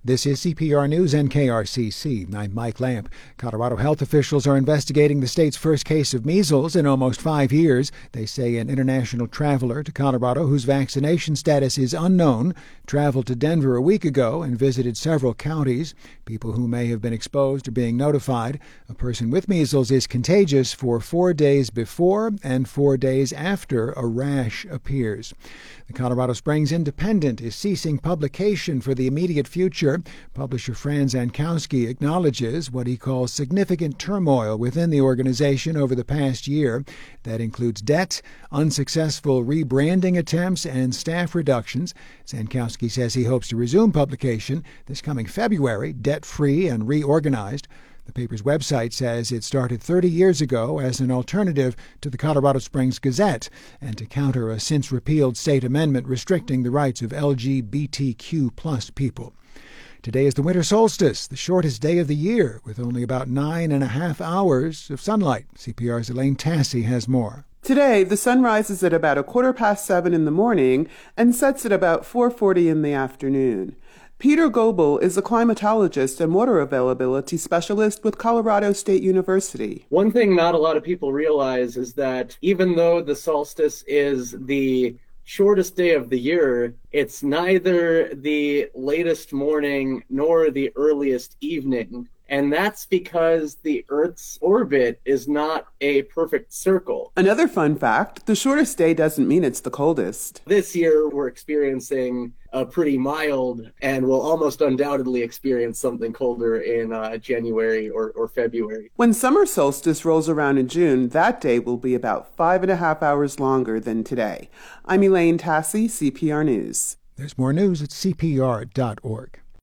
This is CPR News and KRCC. I'm Mike Lamp. Colorado health officials are investigating the state's first case of measles in almost 5 years. They say an international traveler to Colorado whose vaccination status is unknown traveled to Denver a week ago and visited several counties. People who may have been exposed are being notified. A person with measles is contagious for 4 days before and 4 days after a rash appears. The Colorado Springs Independent is ceasing publication for the immediate future. Publisher Franz Ankowski acknowledges what he calls significant turmoil within the organization over the past year. That includes debt, unsuccessful rebranding attempts, and staff reductions. Ankowski says he hopes to resume publication this coming February, debt-free and reorganized. The paper's website says it started 30 years ago as an alternative to the Colorado Springs Gazette and to counter a since-repealed state amendment restricting the rights of LGBTQ+ people. Today is the winter solstice, the shortest day of the year, with only about 9.5 hours of sunlight. CPR's Elaine Tassi has more. Today, the sun rises at about 7:15 in the morning and sets at about 4:40 in the afternoon. Peter Goebel is a climatologist and water availability specialist with Colorado State University. One thing not a lot of people realize is that even though the solstice is the shortest day of the year, it's neither the latest morning nor the earliest evening. And that's because the Earth's orbit is not a perfect circle. Another fun fact, the shortest day doesn't mean it's the coldest. This year, we're experiencing a pretty mild, and we'll almost undoubtedly experience something colder in January or February. When summer solstice rolls around in June, that day will be about 5.5 hours longer than today. I'm Elaine Tassi, CPR News. There's more news at CPR.org.